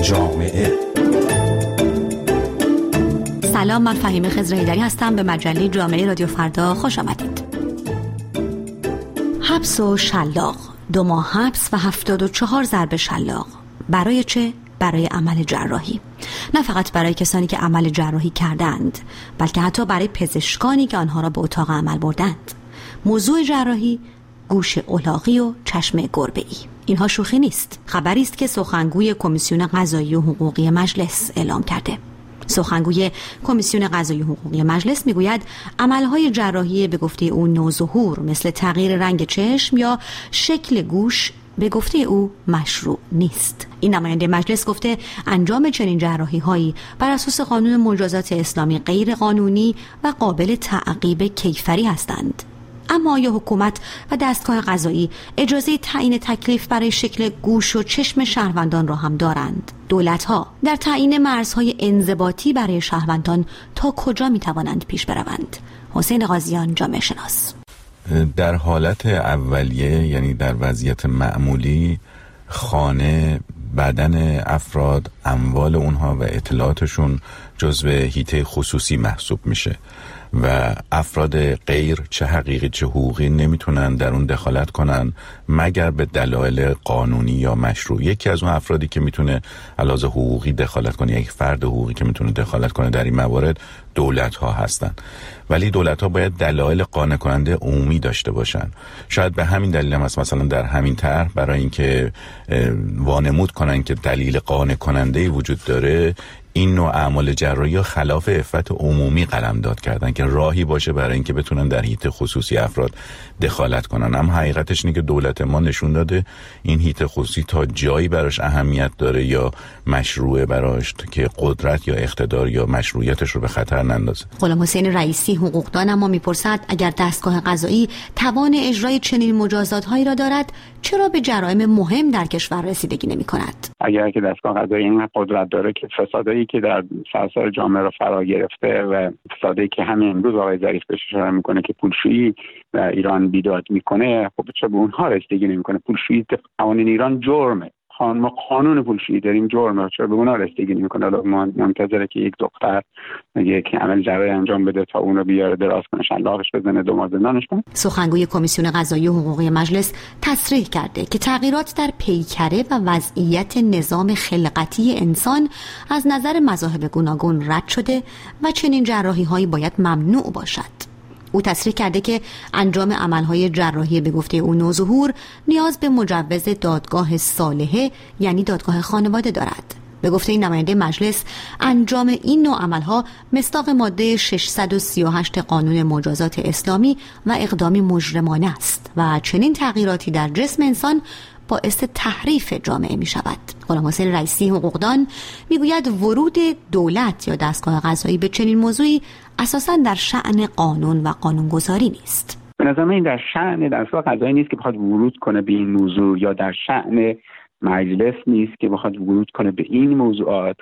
جامعه. سلام، من فهیمه خضرهیدری هستم. به مجله جامعه رادیو فردا خوش آمدید. حبس و شلاق، 2 ماه حبس و 74 ضرب شلاق. برای چه؟ برای عمل جراحی. نه فقط برای کسانی که عمل جراحی کردند، بلکه حتی برای پزشکانی که آنها را به اتاق عمل بردند. موضوع جراحی گوش الاغی و چشم گربه‌ای. اینها شوخی نیست. خبری است که سخنگوی کمیسیون قضایی و حقوقی مجلس اعلام کرده. سخنگوی کمیسیون قضایی و حقوقی مجلس میگوید عملهای جراحی به گفته او نوظهور مثل تغییر رنگ چشم یا شکل گوش به گفته او مشروع نیست. این نماینده مجلس گفته انجام چنین جراحی هایی بر اساس قانون مجازات اسلامی غیر قانونی و قابل تعقیب کیفری هستند. اما آیا حکومت و دستگاه قضایی اجازه تعیین تکلیف برای شکل گوش و چشم شهروندان را هم دارند؟ دولت‌ها در تعیین مرزهای انضباطی برای شهروندان تا کجا می‌توانند پیش بروند؟ حسین قاضیان، جامعه شناس. در حالت اولیه، یعنی در وضعیت معمولی، خانه، بدن افراد، اموال اونها و اطلاعاتشون جزو حیطه خصوصی محسوب میشه و افراد غیر، چه حقیقی چه حقوقی، نمیتونن در اون دخالت کنن مگر به دلایل قانونی یا مشروع. یکی از اون افرادی که میتونه علاوه حقوقی دخالت کنه، یک فرد حقوقی که میتونه دخالت کنه در این موارد، دولت ها هستن. ولی دولت ها باید دلایل قانع کننده عمومی داشته باشن. شاید به همین دلیل هم مثلا در همین طرح برای اینکه وانمود کنن که دلیل قانع کننده وجود داره، این نوع اعمال جراحی خلاف عفت عمومی قلمداد کردن که راهی باشه برای اینکه بتونن در حیطه خصوصی افراد دخالت کنن. اما حقیقتش اینه که دولت ما نشون داده این حیطه خصوصی تا جایی براش اهمیت داره یا مشروعه براش که قدرت یا اقتدار یا مشروعیتش رو به خطر نندازه. غلام حسین رئیسی حقوقدان اما میپرسد اگر دستگاه قضایی توان اجرای چنین مجازات‌هایی را دارد، چرا به جرایم مهم در کشور رسیدگی نمی‌کند؟ اگر که دستگاه قضایی این قدرت داره که فسادایی که در سراسر جامعه را فرا گرفته و فسادی که همین امروز آقای ظریف بهش اشاره میکنه که پولشویی در ایران بیداد میکنه، خب چرا به اونها رسیدگی نمیکنه؟ پولشویی قانون ایران جرمه. ما قانون پولشویی داریم، جرمه، چرا به اونها رسیدگی نمیکنه؟ حالا ما منتظره که یک دختر یک عمل جراحی انجام بده تا اون رو بیاره دراز کنه، شلاقش بزنه، 2 ماه زندانش کنه. سخنگوی کمیسیون قضایی و حقوقی مجلس تصریح کرده که تغییرات در پیکره و وضعیت نظام خلقتی انسان از نظر مذاهب گوناگون رد شده و چنین جراحی‌هایی باید ممنوع باشد. او تصریح کرده که انجام عملهای جراحی به گفته او نوظهور نیاز به مجوز دادگاه صالحه، یعنی دادگاه خانواده دارد. به گفته این نماینده مجلس انجام این نوع عملها مصداق ماده 638 قانون مجازات اسلامی و اقدامی مجرمانه است و چنین تغییراتی در جسم انسان باعث تحریف جامعه می شود. غلام حسین رئیسی حقوقدان میگوید ورود دولت یا دستگاه قضایی به چنین موضوعی اساساً در شأن قانون و قانونگذاری نیست. به نظر من این در شأن دستگاه قضایی نیست که بخواد ورود کنه به این موضوع، یا در شأن مجلس نیست که بخواد ورود کنه به این موضوعات.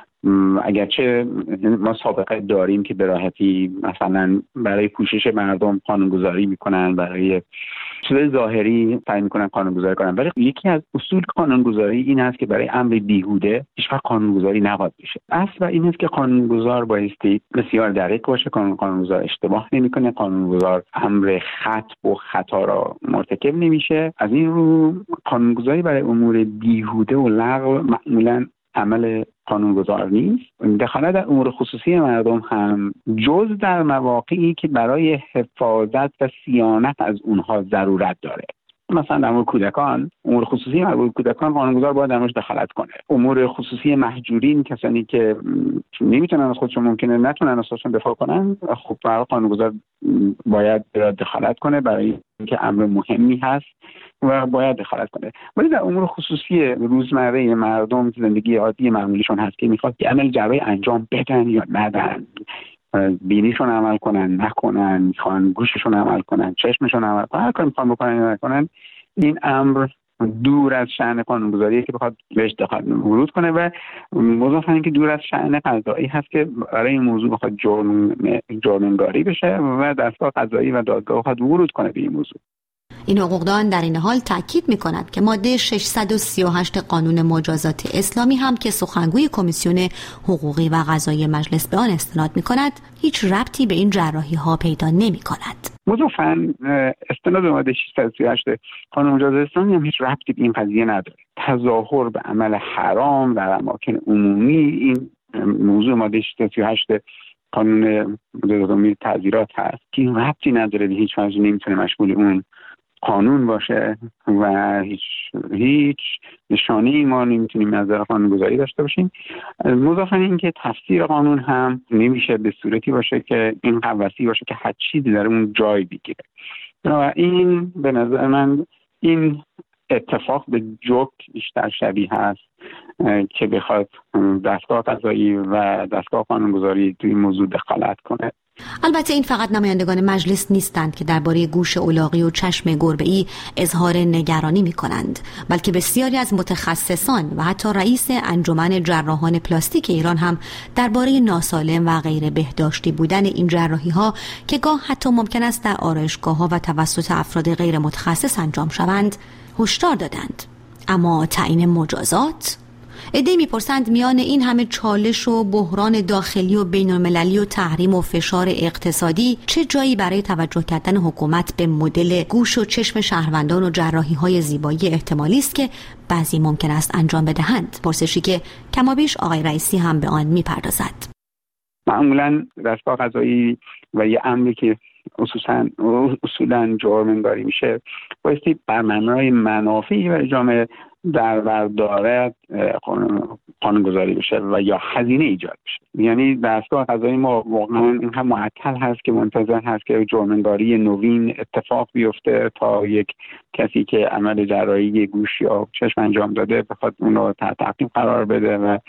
اگرچه ما سابقه داریم که به راحتی مثلا برای پوشش مردم قانونگذاری میکنن، برای چیز ظاهری سعی میکنن قانونگذاری کنن، ولی یکی از اصول قانونگذاری این است که برای امر بیهوده هیچ‌وقت قانونگذاری نباید بشه. اصل این است که قانونگذار بایستی بسیار دقیق باشه، قانونگذار اشتباه نمیکنه، قانونگذار امر خطا و خطا را مرتکب نمیشه. از این رو قانونگذاری برای امور بیهوده و لغو معمولاً عمل قانونگذار نیست. دخالت در امور خصوصی مردم هم جز در مواقعی که برای حفاظت و صیانت از اونها ضرورت داره. مثلا در مورد کودکان، امور خصوصی مربوط به کودکان قانونگذار باید در موردش دخالت کنه. امور خصوصی محجورین، کسانی که نمیتونن از خودشون، ممکنه نتونن از خودشون دفاع کنن، خب برای قانونگذار باید دخالت کنه برای اینکه امر مهمی هست و باید دخالت کنه. ولی در امور خصوصی روزمره مردم، زندگی عادی معمولیشون هست که میخواد که عمل جراحی انجام بدن یا ندن، بینیشون عمل کنن نکنن، میخوان گوششون عمل کنن، چشمشون عمل کنن، هر کاری میخوان بکنن یا نکنن، این امر دور از شأن قانونگذاریه که بخواد بهش ورود کنه و مضافاً اینکه دور از شأن قضایی هست که برای این موضوع بخواد جرم‌نگاری بشه و دستگاه قضایی و دادگاه بخواد ورود کنه به این موضوع. این حقوقدان در این حال تاکید می‌کند که ماده 638 قانون مجازات اسلامی هم که سخنگوی کمیسیون حقوقی و قضایی مجلس به آن استناد می‌کند هیچ ربطی به این جراحی‌ها پیدا نمی‌کند. مضافاً استناد به ماده 638 قانون مجازات اسلامی هم هیچ ربطی به این قضیه نداره. تظاهر به عمل حرام در اماکن عمومی، این موضوع ماده 638 قانون مجازات عمومی تعزیرات هست که این ربطی نداره، به هیچ وجه نمیتونه مشمول اون قانون باشه و هیچ نشانه‌ای ما نمیتونیم از نظر قانونگذاری داشته باشیم. مضافاً اینکه تفسیر قانون هم نمیشه به صورتی باشه که این قوسی باشه که هر چیزی در اون جای بگیره. بنابراین به نظر من این اتفاق به جوک بیشتر شبیه هست که بخواد دستگاه قضایی و دستگاه قانونگذاری توی این موضوع دخالت کنه. البته این فقط نمایندگان مجلس نیستند که درباره گوش الاغی و چشم گربه‌ای اظهار نگرانی می‌کنند، بلکه بسیاری از متخصصان و حتی رئیس انجمن جراحان پلاستیک ایران هم درباره ناسالم و غیر بهداشتی بودن این جراحی‌ها که گاه حتی ممکن است در آرایشگاه‌ها و توسط افراد غیر متخصص انجام شوند هشدار دادند. اما تعیین مجازات؟ عده‌ای می‌پرسند میان این همه چالش و بحران داخلی و بین‌المللی و تحریم و فشار اقتصادی چه جایی برای توجه کردن حکومت به مدل گوش و چشم شهروندان و جراحی‌های زیبایی احتمالی است که بعضی ممکن است انجام بدهند؟ پرسشی که کمابیش آقای رئیسی هم به آن می‌پردازد. معمولاً دستگاه قضایی و یه امری که اصولاً جرم‌انگاری میشه بایستی بر مبنای منافعی برای جامعه در بر دارد قانونگذاری بشه و یا هزینه ایجاد بشه. یعنی دستگاه قضایی ما واقعا اینقدر معطل هست که منتظر هست که جرم‌انگاری نوین اتفاق بیفته تا یک کسی که عمل جراحی گوش یا چشم انجام داده بخواد اون رو تحت تعقیب قرار بده و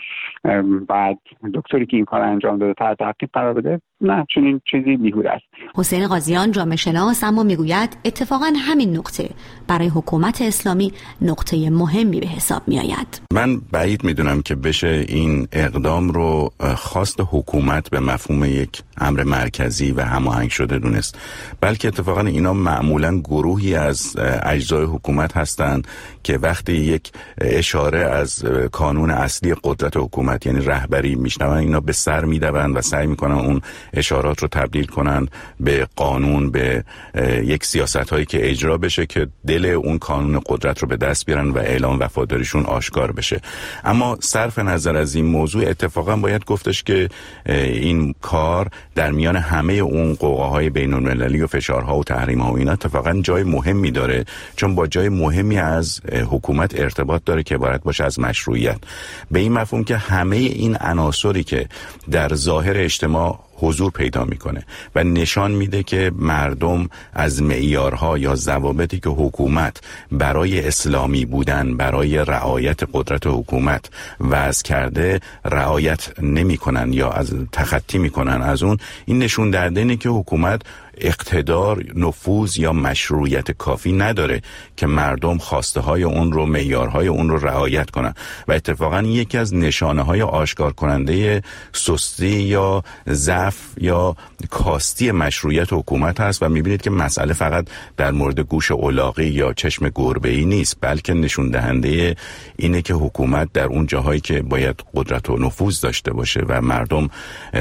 بعد دکتری که این کار انجام داده تحت تعقیب قرار بده. نه، چون این چیزی بیهوده است. حسین قاضیان جامعه شناس اما میگوید اتفاقا همین نقطه برای حکومت اسلامی نقطه مهمی به حساب می آید. من بعید میدونم که بشه این اقدام رو خواست حکومت به مفهوم یک امر مرکزی و هماهنگ شده دونست، بلکه اتفاقا اینا معمولا گروهی از اجزای حکومت هستند که وقتی یک اشاره از کانون اصلی قدرت حکومت یعنی رهبری میشنون اینا به سر میدون و سعی میکنن اون اشارات رو تبدیل کنن به قانون، به یک سیاست هایی که اجرا بشه که دل اون کانون قدرت رو به دست بیارن و اعلام وفاداریشون آشکار بشه. اما صرف نظر از این موضوع اتفاقا باید گفتش که این کار در میان همه اون قوقاهای بین‌المللی و فشارها و تحریم‌ها و اینا اتفاقا جای مهمی داره، چون با جای مهمی از حکومت ارتباط داره که عبارت باشه از مشروعیت، به این مفهوم که همه این عناصری که در ظاهر اجتماع حضور پیدا میکنه و نشان میده که مردم از معیارها یا ضوابطی که حکومت برای اسلامی بودن، برای رعایت قدرت حکومت وضع کرده رعایت نمیکنن یا از تخطی میکنن از اون، این نشون دهنده اینه که حکومت اقتدار، نفوذ یا مشروعیت کافی نداره که مردم خواسته های اون رو، معیارهای اون رو رعایت کنن و اتفاقا یکی از نشانه های آشکار کننده سستی یا ضعف یا کاستی مشروعیت حکومت هست و میبینید که مسئله فقط در مورد گوش الاغی یا چشم گربه‌ای نیست، بلکه نشون دهنده اینه که حکومت در اون جاهایی که باید قدرت و نفوذ داشته باشه و مردم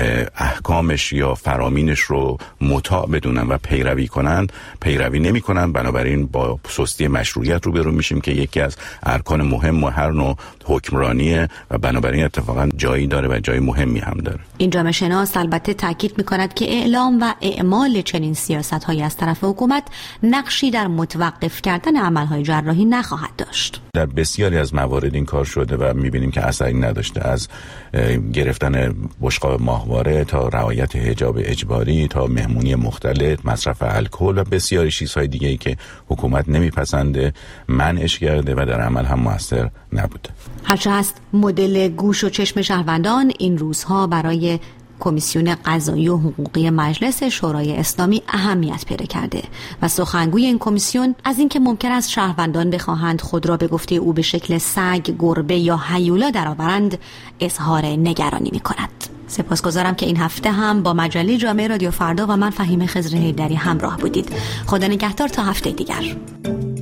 احکامش یا فرامینش رو مطاع بدونن و پیروی نمی کنن، بنابراین با سستی مشروعیت روبرو میشیم که یکی از ارکان مهم و هر نوع حکمرانیه و بنابراین اتفاقا جایی داره و جای مهمی هم داره. این جامعه شناس البته تاکید میکند که اعلام و اعمال چنین سیاست‌هایی از طرف حکومت نقشی در متوقف کردن عمل‌های جراحی نخواهد داشت. در بسیاری از موارد این کار شده و میبینیم که اثری نداشته، از گرفتن بشقاب ماهواره تا رعایت حجاب اجباری تا مهمونی مختلط، مصرف الکل و بسیاری چیزهای دیگه‌ای که حکومت نمیپسنده منعش کرده و در عمل هم موثر نبوده. هرچه هست مدل گوش و چشم شهروندان این روزها برای کمیسیون قضایی و حقوقی مجلس شورای اسلامی اهمیت پیدا کرده و سخنگوی این کمیسیون از اینکه ممکن است شهروندان بخواهند خود را به گفته او به شکل سگ، گربه یا هیولا درآورند اظهار نگرانی می‌کند. سپاسگزارم که این هفته هم با مجله جامعه رادیو فردا و من فهیمه خضر حیدری همراه بودید. خدا نگهدار تا هفته دیگر.